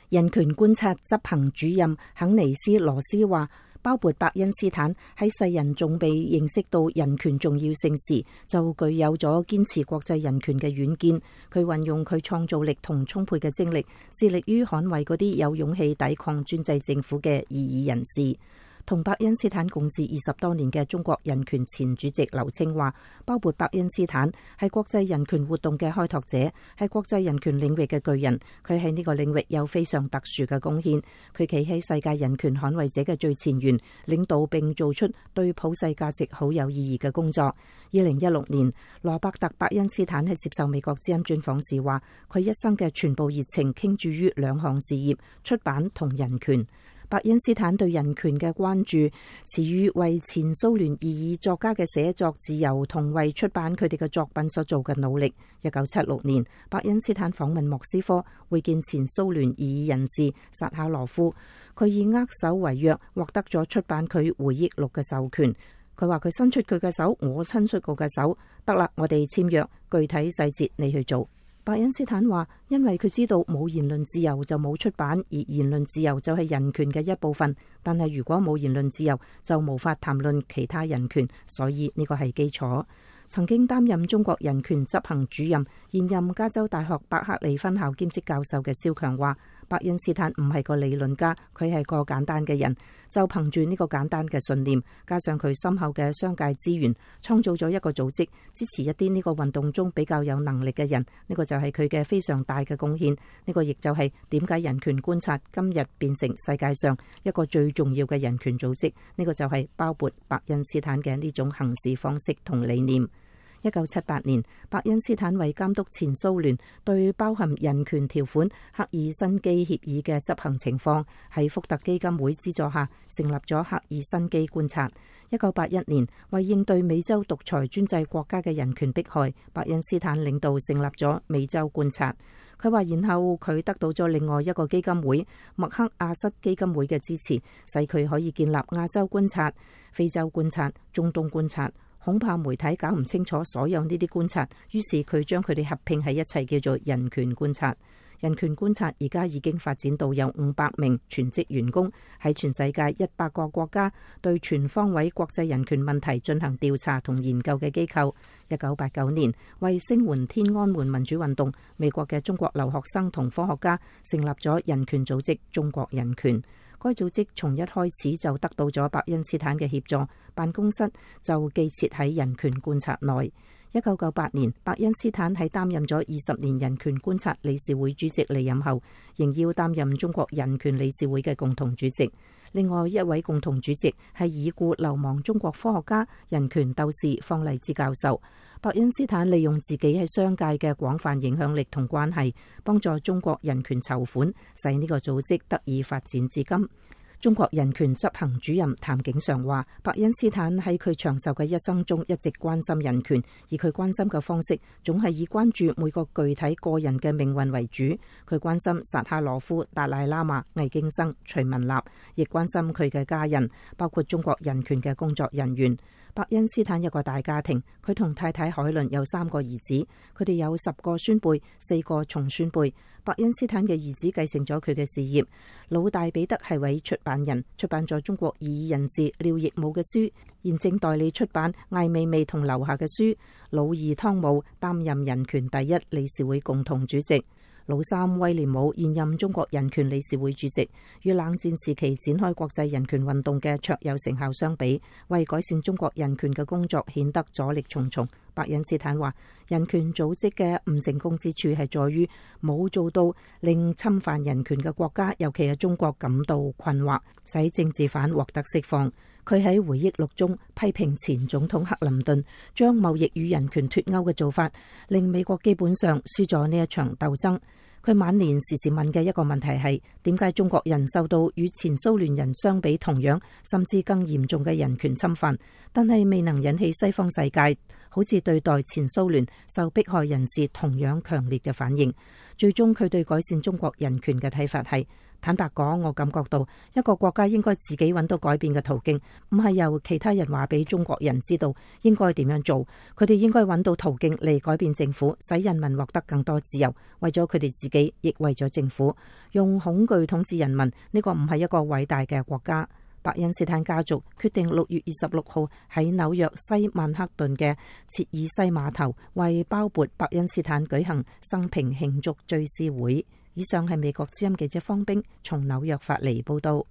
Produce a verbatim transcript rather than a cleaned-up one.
人權觀察執行主任肯尼斯羅斯話，包括伯恩斯坦喺世人仲未認識到人權重要性時，就具有咗堅持國際人權嘅遠見。佢運用佢創造力同充沛嘅精力，致力於捍衛嗰啲有勇氣抵抗專制政府嘅異議人士。同伯恩斯坦共事二十多年嘅中國人權前主席劉青話，包括伯恩斯坦係國際人權活動嘅開拓者，係國際人權領域嘅巨人。佢喺呢個領域有非常特殊嘅貢獻。佢企喺世界人權捍衛者嘅最前沿，領導並做出對普世價值好有意義嘅工作。二零一六年，羅伯特·伯恩斯坦喺接受美國之音專訪時話，佢一生嘅全部熱情傾注於兩項事業：出版同人權。伯恩斯坦對人權嘅關注，始於為前蘇聯異議作家嘅寫作自由同為出版佢哋嘅作品所做嘅努力。一九七六年，伯恩斯坦訪問莫斯科，會見前蘇聯異議人士薩哈羅夫，佢以握手為約，獲得咗出版佢回憶錄嘅授權。佢話佢伸出佢嘅手，我伸出我嘅手，得啦，我哋簽約，具體細節你去做。伯恩斯坦話，因為佢知道冇言論自由就冇出版，而言論自由就係人權嘅一部分。但係如果冇言論自由，就無法談論其他人權，所以呢個係基礎。曾經擔任中國人權執行主任、現任加州大學伯克利分校兼職教授嘅蕭強話，伯恩斯坦唔係個理論家，佢係個簡單嘅人。就憑住呢個簡單嘅信念，加上佢深厚嘅商界資源，創造咗一個組織，支持一啲呢個運動中比較有能力嘅人。呢個就係佢嘅非常大嘅貢獻。呢個亦就係點解人權觀察今日變成世界上一個最重要嘅人權組織。呢個就係包括伯恩斯坦嘅呢種行事方式同理念。一九七八年，伯恩斯坦為監督前蘇聯對包含人權條款赫爾辛基協議嘅執行情況，喺福特基金會資助下成立咗赫爾辛基觀察。一九八一年，為應對美洲獨裁專制國家嘅人權迫害，伯恩斯坦領導成立咗美洲觀察。佢話，然後佢得到咗另外一個基金會麥克阿瑟基金會嘅支持，使佢可以建立亞洲觀察、非洲觀察、中東觀察。恐怕媒體搞唔清楚所有呢啲觀察，於是佢將佢哋合併喺一齊，叫做人權觀察。人權觀察而家已經發展到有五百名全職員工，喺全世界一百個國家對全方位國際人權問題進行調查同研究嘅機構。一九八九年，為聲援天安門民主運動，美國嘅中國留學生同科學家成立咗人權組織中國人權。該組織從一開始就得到咗伯恩斯坦嘅協助，辦公室就寄設喺人權觀察內。一九九八年，伯恩斯坦喺擔任咗二十年人權觀察理事會主席離任後，仍要擔任中國人權理事會嘅共同主席。另外一位共同主席係已故流亡中國科學家、人權鬥士方勵之教授。伯恩斯坦利用自己喺商界嘅廣泛影響力同關係，幫助中國人權籌款，使呢個組織得以發展至今。中國人權執行主任譚景常話，伯恩斯坦喺佢長壽嘅一生中一直關心人權，而佢關心嘅方式總係以關注每個具體個人嘅命運為主。佢關心薩哈羅夫、達賴喇嘛、魏京生、徐文立，亦關心佢嘅家人，包括中國人權嘅工作人員。伯恩斯坦有個大家庭，佢同太太海倫有三個兒子，佢哋有十個孫輩，四個重孫輩。伯恩斯坦嘅兒子繼承咗佢嘅事業，老大彼得係位出版人，出版咗中國異議人士廖亦武嘅書，現正代理出版艾未未同劉夏嘅書。老二湯姆擔任人權第一理事會共同主席。老三威廉姆現任中國人權理事會主席。與冷戰時期展開國際人權運動嘅卓有成效相比，為改善中國人權嘅工作顯得阻力重重。伯恩斯坦話，人權組織嘅唔成功之處係在於冇做到令侵犯人權嘅國家，尤其係中國感到困惑，使政治犯獲得釋放。佢喺回憶錄中批評前總統克林頓將貿易與人權脫鈎嘅做法，令美國基本上輸咗呢一場鬥爭。佢晚年時時問嘅一個問題係，點解中國人受到與前蘇聯人相比同樣甚至更嚴重嘅人權侵犯，但係未能引起西方世界好似對待前蘇聯受迫害人士同樣強烈嘅反應。最終佢對改善中國人權嘅睇法係：坦白講，我感覺到一個國家應該自己揾到改變嘅途徑，唔係由其他人話俾中國人知道應該點樣做。佢哋應該揾到途徑嚟改變政府，使人民獲得更多自由，為咗佢哋自己，亦為咗政府。用恐懼統治人民，呢個唔係一個偉大嘅國家。伯恩斯坦家族決定六月二十六號喺紐約西曼克頓嘅切爾西碼頭為鮑勃伯恩斯坦舉行生平慶祝追思會。以上係美國之音記者方冰從紐約發嚟報道。